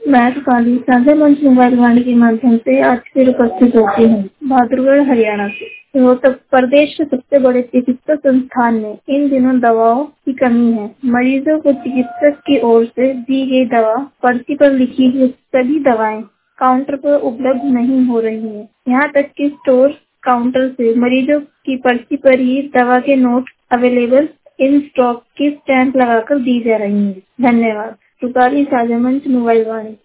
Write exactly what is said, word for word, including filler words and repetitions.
मैं रूपाली साझा मंच मोबाइल वाणी के माध्यम से आज फिर उपस्थित होती हूँ बहादुरगढ़ हरियाणा से। रोहतक प्रदेश के सबसे बड़े चिकित्सा संस्थान में इन दिनों दवाओं की कमी है। मरीजों को चिकित्सक की ओर से दी गई दवा पर्ची पर लिखी हुई सभी दवाएं काउंटर पर उपलब्ध नहीं हो रही है। यहाँ तक कि स्टोर काउंटर से मरीजों की पर्ची पर ही दवा के नोट अवेलेबल इन स्टॉक की स्टैंप लगाकर दी जा रही है। धन्यवाद। रूपाली साझा मंच मोबाइल वाणी।